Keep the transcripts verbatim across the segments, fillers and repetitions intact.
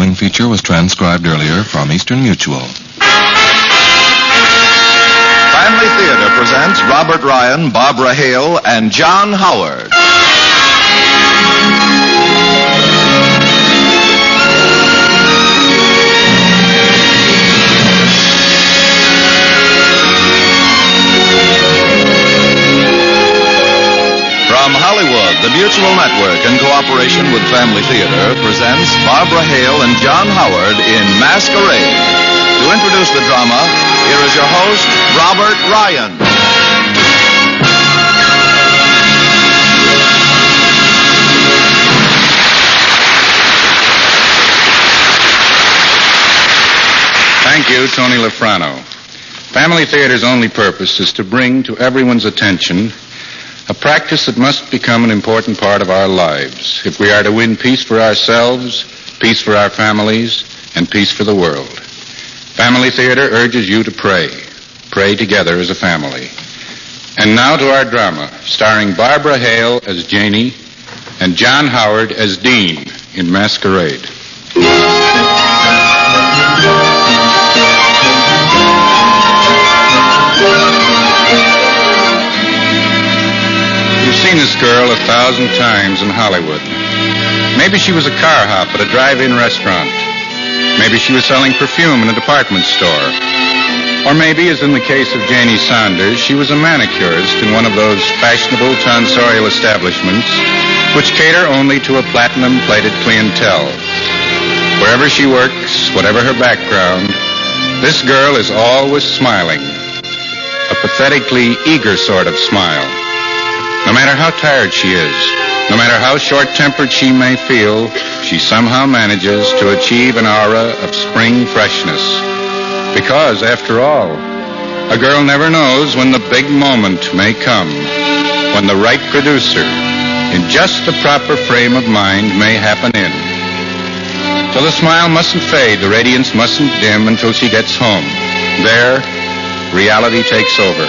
following feature was transcribed earlier from Eastern Mutual. Family Theater presents Robert Ryan, Barbara Hale, and John Howard. From Hollywood, the Mutual Network, in cooperation with Family Theater, presents Barbara Hale and John Howard in Masquerade. To introduce the drama, here is your host, Robert Ryan. Thank you, Tony Lafrano. Family Theater's only purpose is to bring to everyone's attention a practice that must become an important part of our lives if we are to win peace for ourselves, peace for our families, and peace for the world. Family Theater urges you to pray. Pray together as a family. And now to our drama, starring Barbara Hale as Janie and John Howard as Dean in Masquerade. You've seen this girl a thousand times in Hollywood. Maybe she was a car hop at a drive-in restaurant. Maybe she was selling perfume in a department store. Or maybe, as in the case of Janie Saunders, she was a manicurist in one of those fashionable tonsorial establishments which cater only to a platinum-plated clientele. Wherever she works, whatever her background, this girl is always smiling. A pathetically eager sort of smile. No matter how tired she is, no matter how short-tempered she may feel, she somehow manages to achieve an aura of spring freshness. Because, after all, a girl never knows when the big moment may come, when the right producer, in just the proper frame of mind, may happen in. So the smile mustn't fade, the radiance mustn't dim until she gets home. There, reality takes over.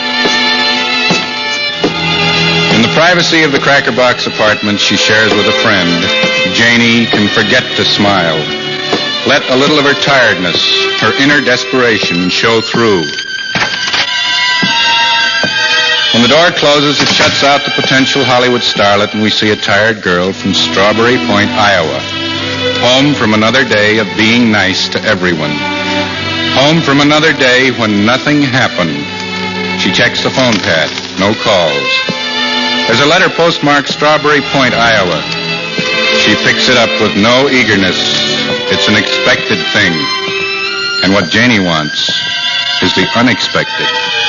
In the privacy of the Cracker Box apartment she shares with a friend, Janie can forget to smile. Let a little of her tiredness, her inner desperation show through. When the door closes, it shuts out the potential Hollywood starlet, and we see a tired girl from Strawberry Point, Iowa. Home from another day of being nice to everyone. Home from another day when nothing happened. She checks the phone pad. No calls. There's a letter postmarked Strawberry Point, Iowa. She picks it up with no eagerness. It's an expected thing. And what Janie wants is the unexpected.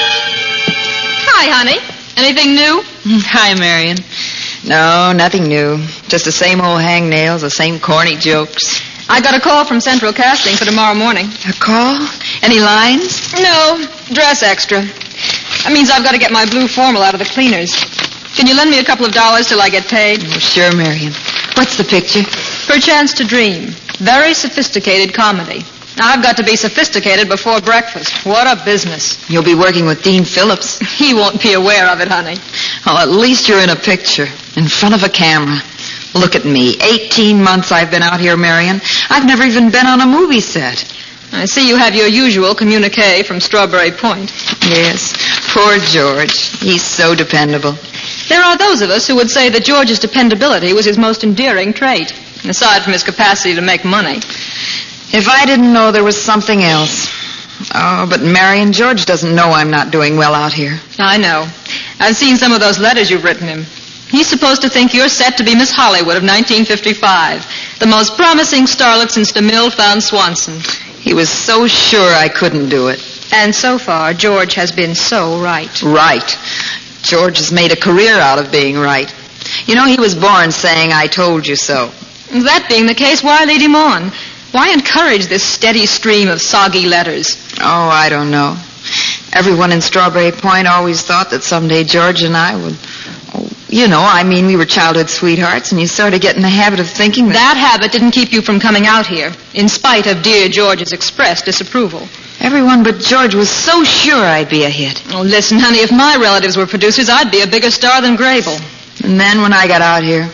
Hi, honey. Anything new? Hi, Marion. No, nothing new. Just the same old hangnails, the same corny jokes. I got a call from Central Casting for tomorrow morning. A call? Any lines? No, dress extra. That means I've got to get my blue formal out of the cleaners. Can you lend me a couple of dollars till I get paid? Oh, sure, Marion. What's the picture? Perchance to Dream. Very sophisticated comedy. Now, I've got to be sophisticated before breakfast. What a business. You'll be working with Dean Phillips. He won't be aware of it, honey. Oh, at least you're in a picture, in front of a camera. Look at me. Eighteen months I've been out here, Marion. I've never even been on a movie set. I see you have your usual communique from Strawberry Point. Yes. Poor George. He's so dependable. There are those of us who would say that George's dependability was his most endearing trait, aside from his capacity to make money. If I didn't know there was something else. Oh, but Marion, George doesn't know I'm not doing well out here. I know. I've seen some of those letters you've written him. He's supposed to think you're set to be Miss Hollywood of nineteen fifty-five, the most promising starlet since DeMille found Swanson. He was so sure I couldn't do it. And so far, George has been so right. Right. George has made a career out of being right. You know, he was born saying, I told you so. That being the case, why lead him on? Why encourage this steady stream of soggy letters? Oh, I don't know. Everyone in Strawberry Point always thought that someday George and I would... Oh, you know, I mean, we were childhood sweethearts, and you sort of get in the habit of thinking that... That habit didn't keep you from coming out here, in spite of dear George's expressed disapproval. Everyone but George was so sure I'd be a hit. Oh, listen, honey, if my relatives were producers, I'd be a bigger star than Grable. And then when I got out here,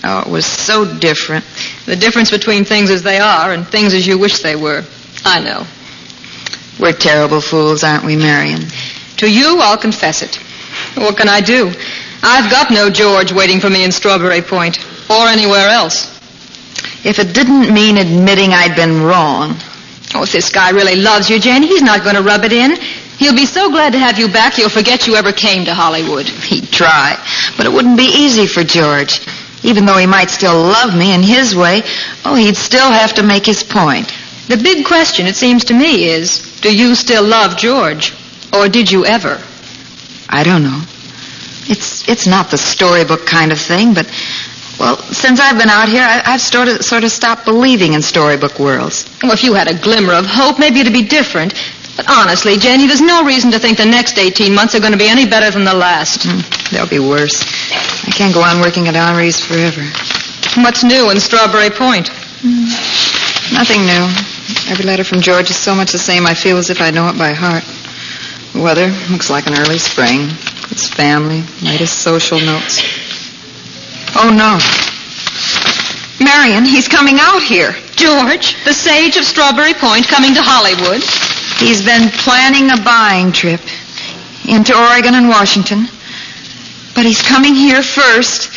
Oh, it was so different. The difference between things as they are and things as you wish they were. I know. We're terrible fools, aren't we, Marion? To you, I'll confess it. What can I do? I've got no George waiting for me in Strawberry Point or anywhere else. If it didn't mean admitting I'd been wrong. Oh, if this guy really loves you, Jane, he's not going to rub it in. He'll be so glad to have you back, he'll forget you ever came to Hollywood. He'd try, but it wouldn't be easy for George. Even though he might still love me in his way, oh, he'd still have to make his point. The big question, it seems to me, is, do you still love George? Or did you ever? I don't know. It's it's not the storybook kind of thing, but, well, since I've been out here, I, I've sort of, sort of stopped believing in storybook worlds. Well, if you had a glimmer of hope, maybe it'd be different. But honestly, Jenny, there's no reason to think the next eighteen months are going to be any better than the last. Mm, they'll be worse. I can't go on working at Henri's forever. What's new in Strawberry Point? Mm, nothing new. Every letter from George is so much the same I feel as if I know it by heart. The weather looks like an early spring. His family, latest social notes. Oh, no. Marion, he's coming out here. George, the sage of Strawberry Point, coming to Hollywood. He's been planning a buying trip into Oregon and Washington. But he's coming here first.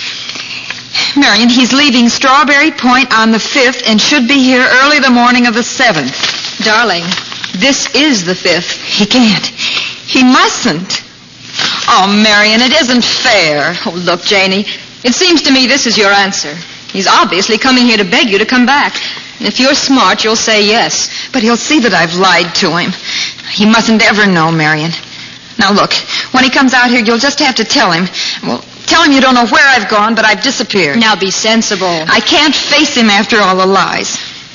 Marion, he's leaving Strawberry Point on the fifth and should be here early the morning of the seventh. Darling, this is the fifth. He can't. He mustn't. Oh, Marion, it isn't fair. Oh, look, Janie, it seems to me this is your answer. He's obviously coming here to beg you to come back. And if you're smart, you'll say yes. But he'll see that I've lied to him. He mustn't ever know, Marion. Now, look, when he comes out here, you'll just have to tell him. Well, tell him you don't know where I've gone, but I've disappeared. Now, be sensible. I can't face him after all the lies.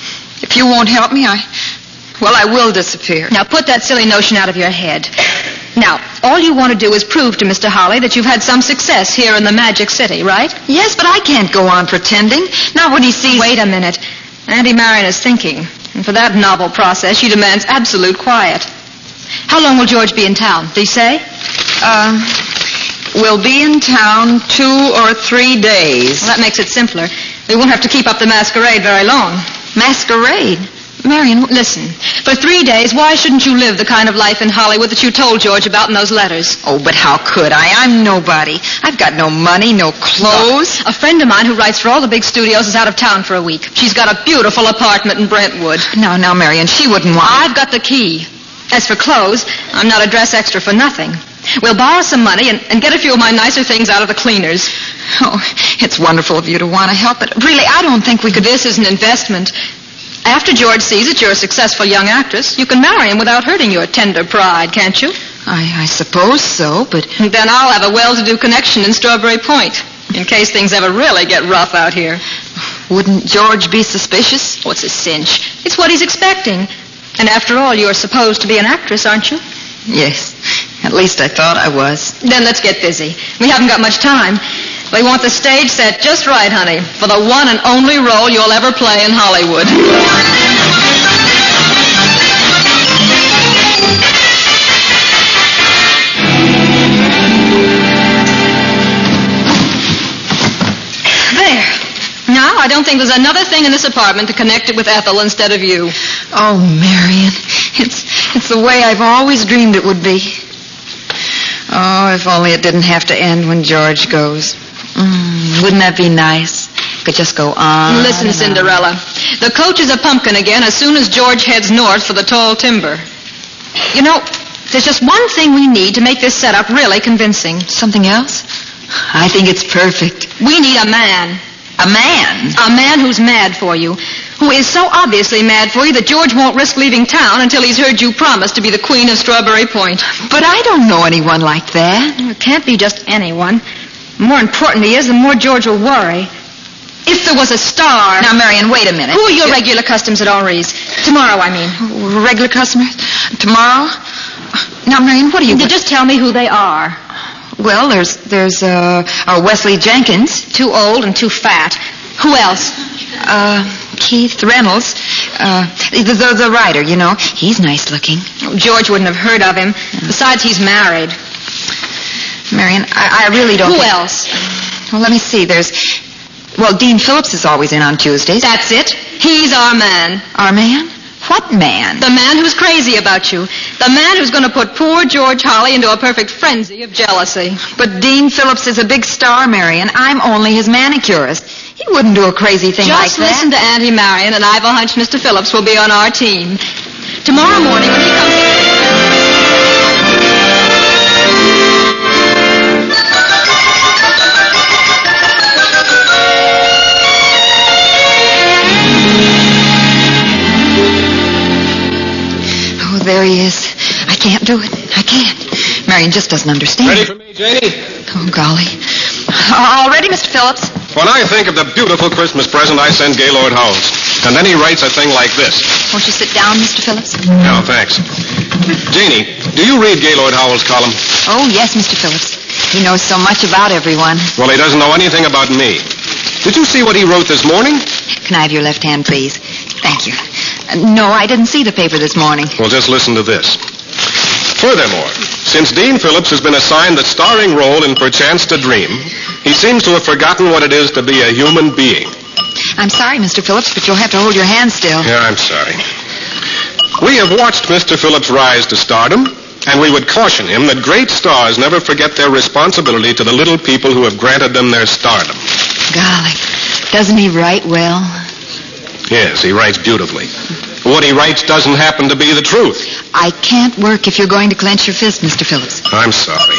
If you won't help me, I... Well, I will disappear. Now, put that silly notion out of your head. Now, all you want to do is prove to Mister Holly that you've had some success here in the Magic City, right? Yes, but I can't go on pretending. Not when he sees... Wait a minute. Auntie Marion is thinking. And for that novel process, she demands absolute quiet. How long will George be in town? Did he say? Um, we'll be in town two or three days. Well, that makes it simpler. We won't have to keep up the masquerade very long. Masquerade? Marion, listen. For three days, why shouldn't you live the kind of life in Hollywood that you told George about in those letters? Oh, but how could I? I'm nobody. I've got no money, no clothes. Look, a friend of mine who writes for all the big studios is out of town for a week. She's got a beautiful apartment in Brentwood. No, no, Marion, she wouldn't want... I've got the key. As for clothes, I'm not a dress extra for nothing. We'll borrow some money and, and get a few of my nicer things out of the cleaners. Oh, it's wonderful of you to want to help, but really, I don't think we could... This is an investment. After George sees that you're a successful young actress, you can marry him without hurting your tender pride, can't you? I, I suppose so, but... Then I'll have a well-to-do connection in Strawberry Point, in case things ever really get rough out here. Wouldn't George be suspicious? What's a cinch? It's what he's expecting. And after all, you're supposed to be an actress, aren't you? Yes. At least I thought I was. Then let's get busy. We haven't got much time. We want the stage set just right, honey, for the one and only role you'll ever play in Hollywood. There. Now, I don't think there's another thing in this apartment to connect it with Ethel instead of you. Oh, Marion, it's it's the way I've always dreamed it would be. Oh, if only it didn't have to end when George goes. Mm, wouldn't that be nice? Could just go on. Listen, Cinderella. The coach is a pumpkin again as soon as George heads north for the tall timber. You know, there's just one thing we need to make this setup really convincing. Something else? I think it's perfect. We need a man. A man? A man who's mad for you. Who is so obviously mad for you that George won't risk leaving town until he's heard you promise to be the queen of Strawberry Point. But I don't know anyone like that. It can't be just anyone. The more important he is, the more George will worry. If there was a star... Now, Marion, wait a minute. Who are your regular customers at Henri's? Tomorrow, I mean. Regular customers? Tomorrow? Now, Marion, what do you... You just tell me who they are. Well, there's there's uh, uh Wesley Jenkins. Too old and too fat. Who else? Uh, Keith Reynolds. Uh, the, the, the writer, you know. He's nice looking. Oh, George wouldn't have heard of him. Besides, he's married. Marion, I, I really don't... Who think... else? Well, let me see. There's Well, Dean Phillips is always in on Tuesdays. That's it. He's our man. Our man? What man? The man who's crazy about you. The man who's going to put poor George Holly into a perfect frenzy of jealousy. But Dean Phillips is a big star, Marion. I'm only his manicurist. He wouldn't do a crazy thing like that. Just listen to Auntie Marion, and I've a hunch Mister Phillips will be on our team. Tomorrow morning when he comes... There he is. I can't do it. I can't. Marion just doesn't understand. Ready for me, Janie? Oh, golly. All ready, Mister Phillips? When I think of the beautiful Christmas present I send Gaylord Howells, and then he writes a thing like this. Won't you sit down, Mister Phillips? No, thanks. Janie, do you read Gaylord Howells' column? Oh, yes, Mister Phillips. He knows so much about everyone. Well, he doesn't know anything about me. Did you see what he wrote this morning? Can I have your left hand, please? Thank you. Uh, no, I didn't see the paper this morning. Well, just listen to this. Furthermore, since Dean Phillips has been assigned the starring role in Perchance to Dream, he seems to have forgotten what it is to be a human being. I'm sorry, Mister Phillips, but you'll have to hold your hand still. Yeah, I'm sorry. We have watched Mister Phillips rise to stardom, and we would caution him that great stars never forget their responsibility to the little people who have granted them their stardom. Golly, doesn't he write well? Yes, he writes beautifully. What he writes doesn't happen to be the truth. I can't work if you're going to clench your fist, Mister Phillips. I'm sorry.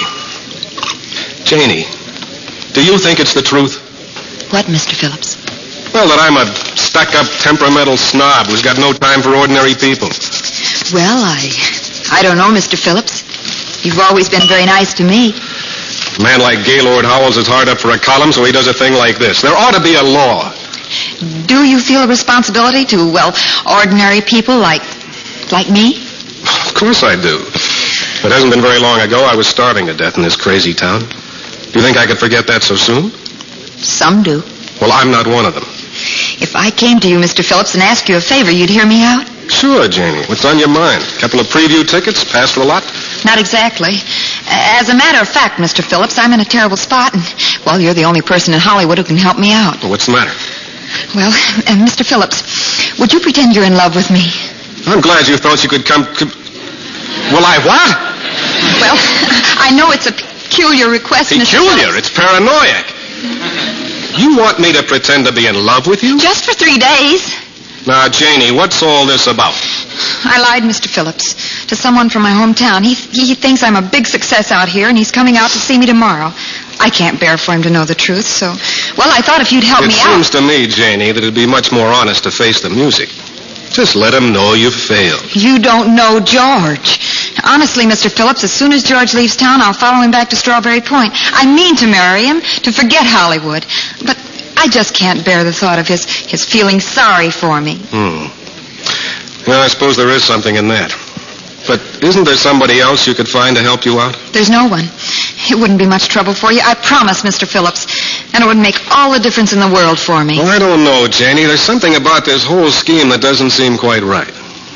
Janie, do you think it's the truth? What, Mister Phillips? Well, that I'm a stuck-up, temperamental snob who's got no time for ordinary people. Well, I... I don't know, Mister Phillips. You've always been very nice to me. A man like Gaylord Howells is hard up for a column, so he does a thing like this. There ought to be a law. Do you feel a responsibility to, well, ordinary people like... like me? Of course I do. It hasn't been very long ago I was starving to death in this crazy town. Do you think I could forget that so soon? Some do. Well, I'm not one of them. If I came to you, Mister Phillips, and asked you a favor, you'd hear me out? Sure, Janie. What's on your mind? A couple of preview tickets? Pass for the lot? Not exactly. As a matter of fact, Mister Phillips, I'm in a terrible spot, and, well, you're the only person in Hollywood who can help me out. Well, what's the matter? Well, uh, Mister Phillips, would you pretend you're in love with me? I'm glad you thought you could come... come... Well, I what? Well, I know it's a peculiar request, Mister Phillips. Peculiar? It's paranoiac. You want me to pretend to be in love with you? Just for three days. Now, Janie, what's all this about? I lied, Mister Phillips, to someone from my hometown. He, he thinks I'm a big success out here, and he's coming out to see me tomorrow. I can't bear for him to know the truth, so... Well, I thought if you'd help it me out... It seems to me, Janie, that it'd be much more honest to face the music. Just let him know you've failed. You don't know George. Honestly, Mister Phillips, as soon as George leaves town, I'll follow him back to Strawberry Point. I mean to marry him, to forget Hollywood. But I just can't bear the thought of his, his feeling sorry for me. Hmm. Well, I suppose there is something in that. But isn't there somebody else you could find to help you out? There's no one. It wouldn't be much trouble for you. I promise, Mister Phillips. And it would make all the difference in the world for me. Well, I don't know, Janie. There's something about this whole scheme that doesn't seem quite right.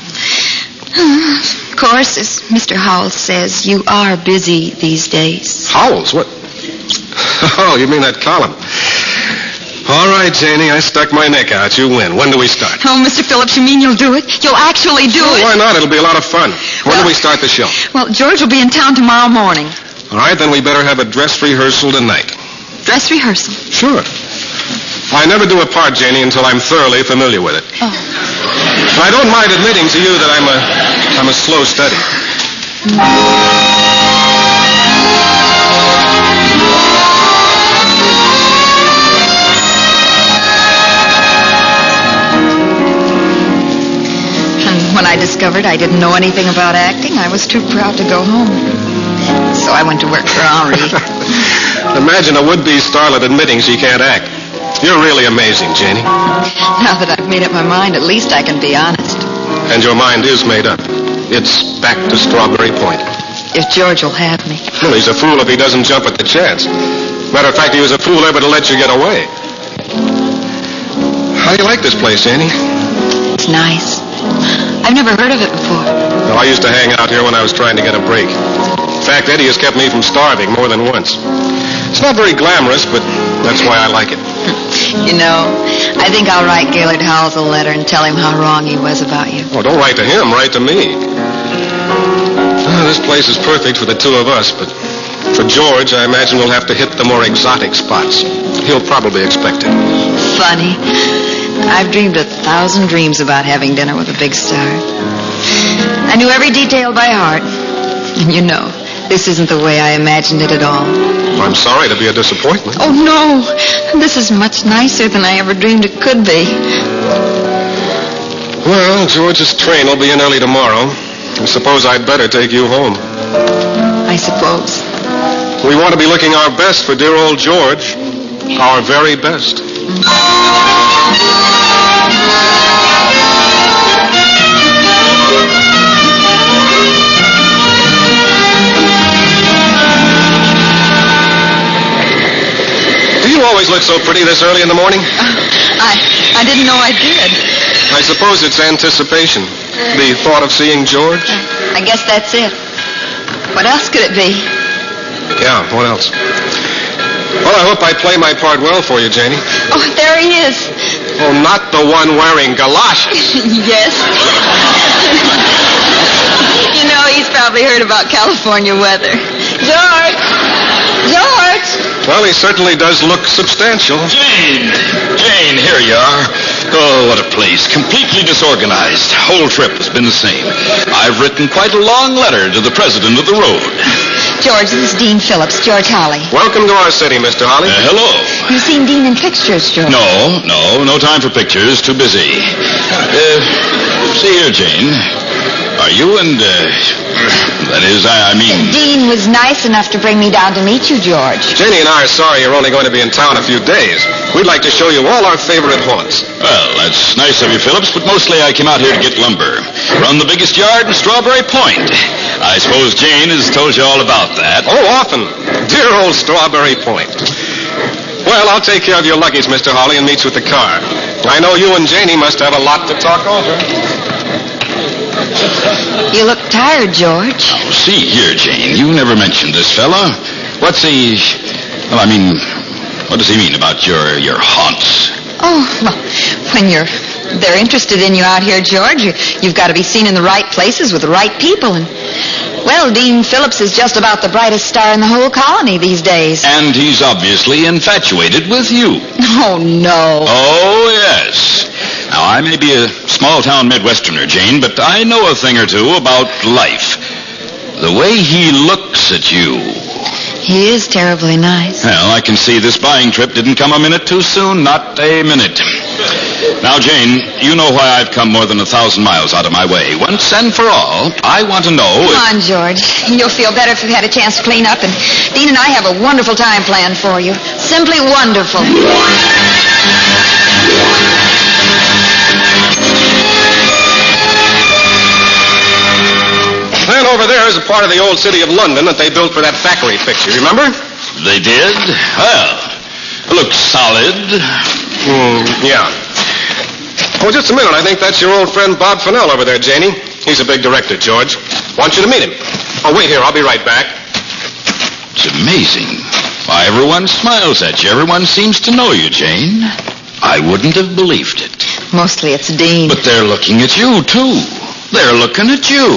Of course, as Mister Howells says, you are busy these days. Howells? What? Oh, you mean that column. All right, Janie, I stuck my neck out. You win. When do we start? Oh, Mister Phillips, you mean you'll do it? You'll actually do sure, it? Why not? It'll be a lot of fun. When well, do we start the show? Well, George will be in town tomorrow morning. All right, then we better have a dress rehearsal tonight. Dress rehearsal? Sure. I never do a part, Janie, until I'm thoroughly familiar with it. Oh. I don't mind admitting to you that I'm a, I'm a slow study. And when I discovered I didn't know anything about acting, I was too proud to go home. So I went to work for Henri. Imagine a would-be starlet admitting she can't act. You're really amazing, Janie. Now that I've made up my mind, at least I can be honest. And your mind is made up. It's back to Strawberry Point. If George will have me. Well, he's a fool if he doesn't jump at the chance. Matter of fact, he was a fool ever to let you get away. How do you like this place, Janie? It's nice. I've never heard of it before. Well, I used to hang out here when I was trying to get a break. In fact, Eddie has kept me from starving more than once. It's not very glamorous, but That's why I like it. You know, I think I'll write Gaylord Howells a letter and tell him how wrong he was about you. Oh, don't write to him. Write to me. Oh, this place is perfect for the two of us, but for George, I imagine we'll have to hit the more exotic spots. He'll probably expect it. Funny. I've dreamed a thousand dreams about having dinner with a big star. I knew every detail by heart. And you know, this isn't the way I imagined it at all. I'm sorry to be a disappointment. Oh, no. This is much nicer than I ever dreamed it could be. Well, George's train will be in early tomorrow. I suppose I'd better take you home. I suppose. We want to be looking our best for dear old George. Our very best. Do you always look so pretty this early in the morning? Uh, I I didn't know I did. I suppose it's anticipation. The thought of seeing George? I guess that's it. What else could it be? Yeah, what else? Well, I hope I play my part well for you, Janie. Oh, there he is. Oh, not the one wearing galoshes. Yes. You know, he's probably heard about California weather. George! George! Well, he certainly does look substantial. Jane! Jane, here you are. Oh, what a place. Completely disorganized. Whole trip has been the same. I've written quite a long letter to the president of the road. George, this is Dean Phillips, George Holly. Welcome to our city, Mister Holly. Uh, hello. You've seen Dean in pictures, George. No, no, no time for pictures. Too busy. Uh, see here, Jane. Are you and, uh, that is, I, I mean... Dean was nice enough to bring me down to meet you, George. Janie and I are sorry you're only going to be in town a few days. We'd like to show you all our favorite haunts. Well, that's nice of you, Phillips, but mostly I came out here to get lumber. Run the biggest yard in Strawberry Point. I suppose Jane has told you all about that. Oh, often. Dear old Strawberry Point. Well, I'll take care of your luggage, Mister Holly, and meet you at the car. I know you and Janie must have a lot to talk over. You look tired, George. Oh, see here, Jane. You never mentioned this fella. What's he... Well, I mean, what does he mean about your, your haunts? Oh, well, when you're... They're interested in you out here, George. You, you've got to be seen in the right places with the right people. And, well, Dean Phillips is just about the brightest star in the whole colony these days. And he's obviously infatuated with you. Oh, no. Oh, yes. Now, I may be a small-town Midwesterner, Jane, but I know a thing or two about life. The way he looks at you... He is terribly nice. Well, I can see this buying trip didn't come a minute too soon. Not a minute. Now, Jane, you know why I've come more than a thousand miles out of my way. Once and for all, I want to know... Come if... on, George. You'll feel better if you've had a chance to clean up. And Dean and I have a wonderful time planned for you. Simply wonderful. And over there is a part of the old city of London that they built for that Thackeray picture. Remember? They did? Well, it looks solid. Hmm, yeah. Oh, just a minute. I think that's your old friend Bob Fennell over there, Janie. He's a big director, George. Want you to meet him. Oh, wait here. I'll be right back. It's amazing. Why, everyone smiles at you. Everyone seems to know you, Jane. I wouldn't have believed it. Mostly it's Dean. But they're looking at you, too. They're looking at you.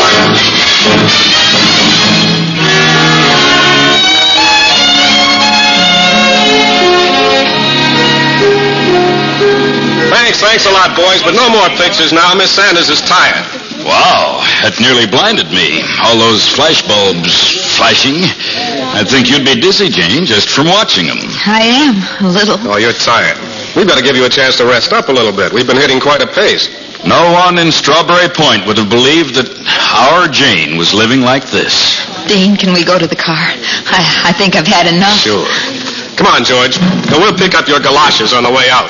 Thanks, thanks a lot, boys, but no more pictures now. Miss Sanders is tired. Wow, that nearly blinded me. All those flash bulbs flashing. I'd think you'd be dizzy, Jane, just from watching them. I am, a little. Oh, you're tired. We'd better give you a chance to rest up a little bit. We've been hitting quite a pace. No one in Strawberry Point would have believed that our Jane was living like this. Dean, can we go to the car? I, I think I've had enough. Sure. Come on, George. And we'll pick up your galoshes on the way out.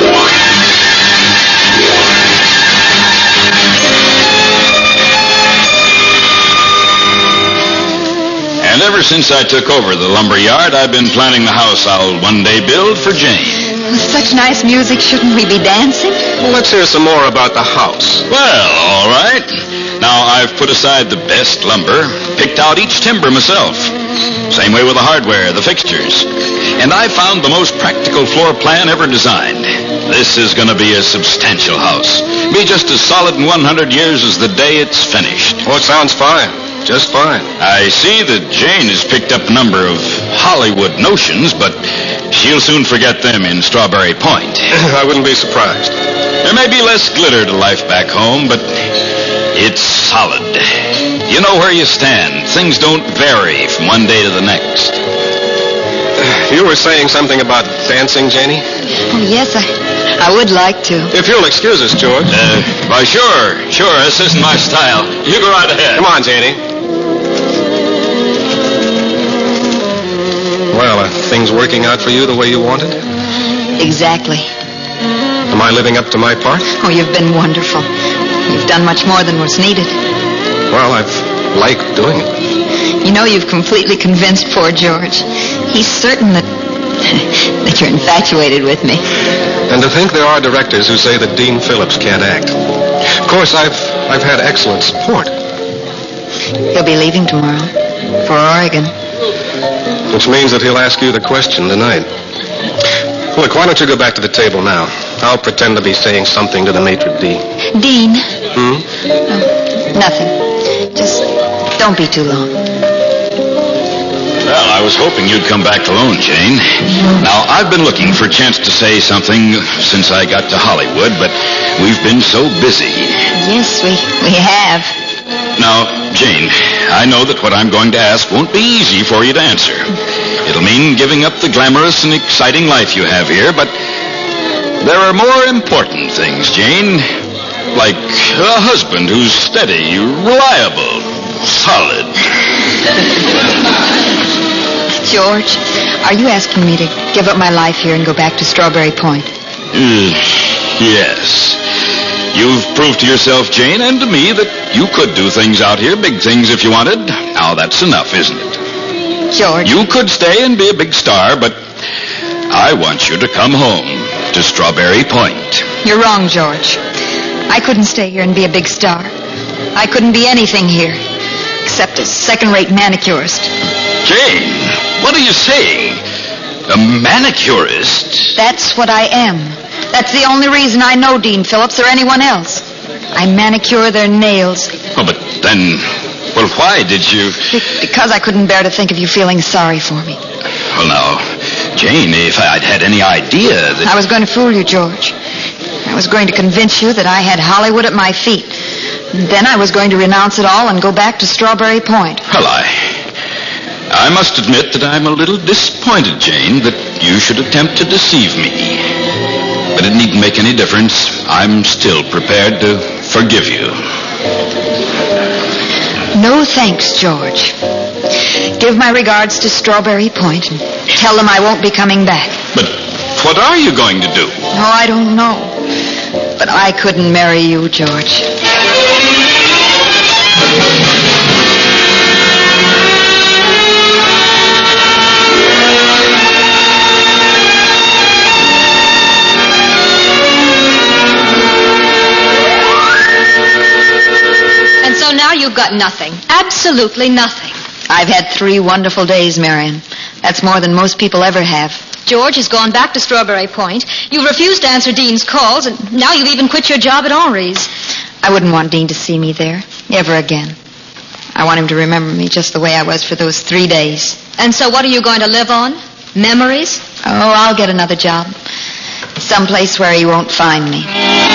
And ever since I took over the lumber yard, I've been planning the house I'll one day build for Jane. With such nice music, shouldn't we be dancing? Well, let's hear some more about the house. Well, all right. Now, I've put aside the best lumber, picked out each timber myself. Same way with the hardware, the fixtures. And I found the most practical floor plan ever designed. This is going to be a substantial house. Be just as solid in one hundred years as the day it's finished. Oh, it sounds fine. Just fine. I see that Jane has picked up a number of Hollywood notions, but she'll soon forget them in Strawberry Point. I wouldn't be surprised. There may be less glitter to life back home, but it's solid. You know where you stand. Things don't vary from one day to the next. You were saying something about dancing, Janie? Oh, yes, I, I would like to. If you'll excuse us, George. Uh, why, sure, sure. This isn't my style. You go right ahead. Come on, Janie. Well, are things working out for you the way you wanted? Exactly. Am I living up to my part? Oh, you've been wonderful. You've done much more than was needed. Well, I've liked doing it. You know, you've completely convinced poor George. He's certain that that you're infatuated with me. And to think there are directors who say that Dean Phillips can't act. Of course, I've I've had excellent support. He'll be leaving tomorrow for Oregon. Which means that he'll ask you the question tonight. Look, why don't you go back to the table now? I'll pretend to be saying something to the maitre d'. Dean. Hmm? Oh, nothing. Just don't be too long. Well, I was hoping you'd come back alone, Jane. Now, I've been looking for a chance to say something since I got to Hollywood, but we've been so busy. Yes, we, we have. Now, Jane, I know that what I'm going to ask won't be easy for you to answer. It'll mean giving up the glamorous and exciting life you have here, but there are more important things, Jane. Like a husband who's steady, reliable, solid. George, are you asking me to give up my life here and go back to Strawberry Point? Uh, yes. You've proved to yourself, Jane, and to me that you could do things out here, big things if you wanted. Now, that's enough, isn't it? George. You could stay and be a big star, but I want you to come home to Strawberry Point. You're wrong, George. I couldn't stay here and be a big star. I couldn't be anything here except a second-rate manicurist. Jane, what are you saying? A manicurist? That's what I am. That's the only reason I know Dean Phillips or anyone else. I manicure their nails. Oh, but then, well, why did you... Because I couldn't bear to think of you feeling sorry for me. Well, now, Jane, if I'd had any idea that... I was going to fool you, George. I was going to convince you that I had Hollywood at my feet. Then I was going to renounce it all and go back to Strawberry Point. Well, I... I must admit that I'm a little disappointed, Jane, that you should attempt to deceive me. But it needn't make any difference. I'm still prepared to forgive you. No thanks, George. Give my regards to Strawberry Point and tell them I won't be coming back. But what are you going to do? Oh, I don't know. But I couldn't marry you, George. And so now you've got nothing. Absolutely nothing. I've had three wonderful days, Marion. That's more than most people ever have. George has gone back to Strawberry Point. You've refused to answer Dean's calls, and now you've even quit your job at Henri's. I wouldn't want Dean to see me there, ever again. I want him to remember me just the way I was for those three days. And so what are you going to live on? Memories? Oh, I'll get another job. Someplace where he won't find me.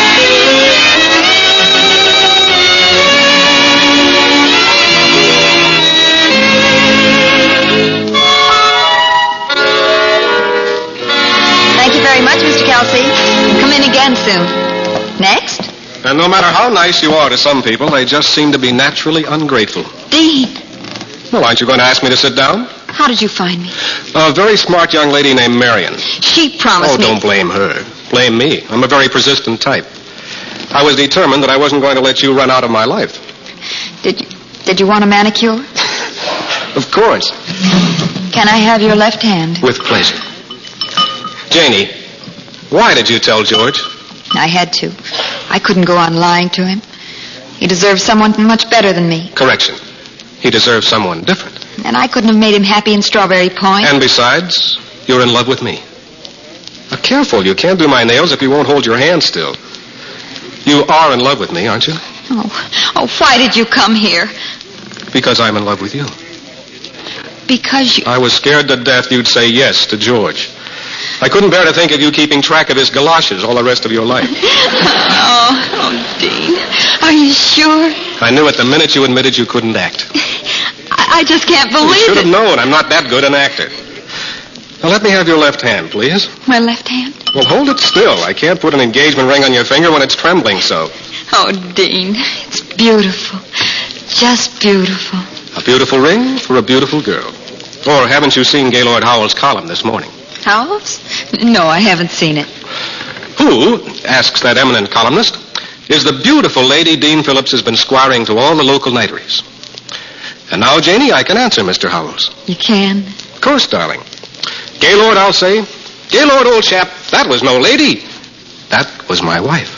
Thank you very much, Mister Kelsey. Come in again soon. Next? And no matter how nice you are to some people, they just seem to be naturally ungrateful. Dean. Well, aren't you going to ask me to sit down? How did you find me? A very smart young lady named Marion. She promised oh, me... Oh, don't blame her. Blame me. I'm a very persistent type. I was determined that I wasn't going to let you run out of my life. Did you, did you want a manicure? Of course. Can I have your left hand? With pleasure. Janie, why did you tell George? I had to. I couldn't go on lying to him. He deserves someone much better than me. Correction. He deserves someone different. And I couldn't have made him happy in Strawberry Point. And besides, you're in love with me. Now, careful. You can't do my nails if you won't hold your hand still. You are in love with me, aren't you? Oh, oh, why did you come here? Because I'm in love with you. Because you... I was scared to death you'd say yes to George. I couldn't bear to think of you keeping track of his galoshes all the rest of your life. oh, oh, Dean. Are you sure? I knew it the minute you admitted you couldn't act. I, I just can't believe you should it. have known. I'm not that good an actor. Now, let me have your left hand, please. My left hand? Well, hold it still. I can't put an engagement ring on your finger when it's trembling so. Oh, Dean, it's beautiful. Just beautiful. A beautiful ring for a beautiful girl. Or haven't you seen Gaylord Howell's column this morning? Howell's? No, I haven't seen it. Who, asks that eminent columnist, is the beautiful lady Dean Phillips has been squiring to all the local nighteries? And now, Janie, I can answer Mister Howells. You can? Of course, darling. Gaylord, I'll say. Gaylord, old chap, that was no lady. That was my wife.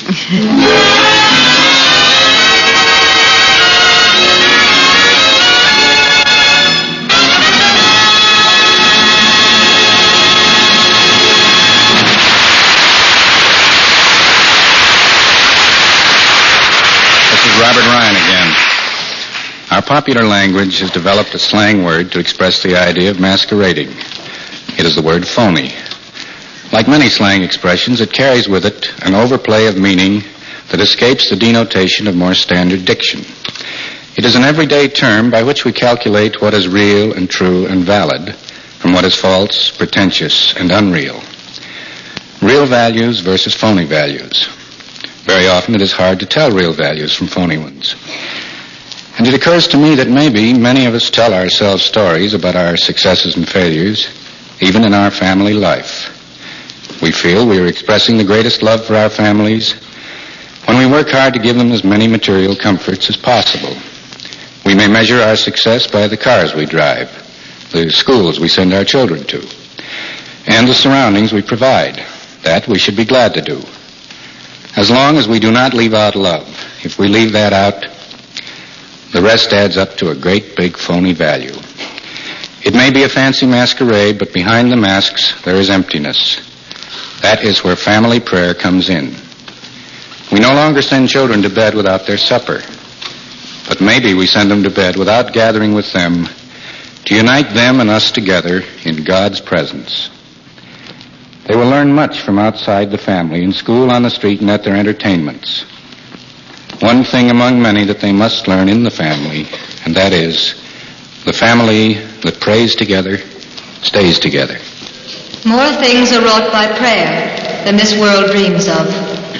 This is Robert Ryan again. Our popular language has developed a slang word to express the idea of masquerading. It is the word phony. Like many slang expressions, it carries with it an overplay of meaning that escapes the denotation of more standard diction. It is an everyday term by which we calculate what is real and true and valid from what is false, pretentious, and unreal. Real values versus phony values. Very often it is hard to tell real values from phony ones. And it occurs to me that maybe many of us tell ourselves stories about our successes and failures, even in our family life. We feel we are expressing the greatest love for our families when we work hard to give them as many material comforts as possible. We may measure our success by the cars we drive, the schools we send our children to, and the surroundings we provide. That we should be glad to do. As long as we do not leave out love. If we leave that out, the rest adds up to a great big phony value. It may be a fancy masquerade, but behind the masks there is emptiness. That is where family prayer comes in. We no longer send children to bed without their supper, but maybe we send them to bed without gathering with them to unite them and us together in God's presence. They will learn much from outside the family, in school, on the street, and at their entertainments. One thing among many that they must learn in the family, and that is, the family that prays together stays together. More things are wrought by prayer than this world dreams of.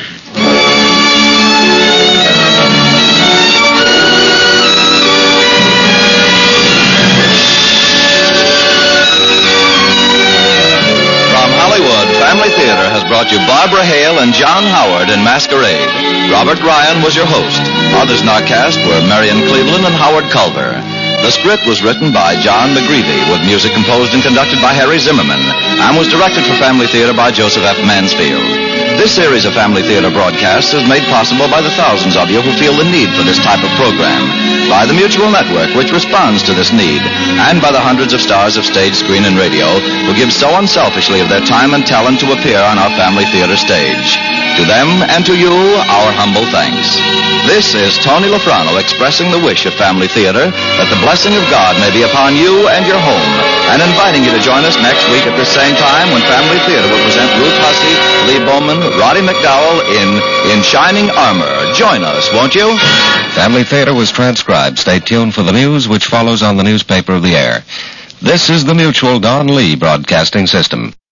Family Theater has brought you Barbara Hale and John Howard in Masquerade. Robert Ryan was your host. Others in our cast were Marion Cleveland and Howard Culver. The script was written by John McGreevy, with music composed and conducted by Harry Zimmerman, and was directed for Family Theater by Joseph F. Mansfield. This series of Family Theater broadcasts is made possible by the thousands of you who feel the need for this type of program, by the Mutual Network, which responds to this need, and by the hundreds of stars of stage, screen, and radio who give so unselfishly of their time and talent to appear on our Family Theater stage. To them and to you, our humble thanks. This is Tony Lafrano expressing the wish of Family Theater that the blessing of God may be upon you and your home, and inviting you to join us next week at the same time when Family Theater will present Ruth Hussey, Lee Bowman, Roddy McDowell in In Shining Armor. Join us, won't you? Family Theater was transcribed. Stay tuned for the news which follows on the newspaper of the air. This is the Mutual Don Lee Broadcasting System.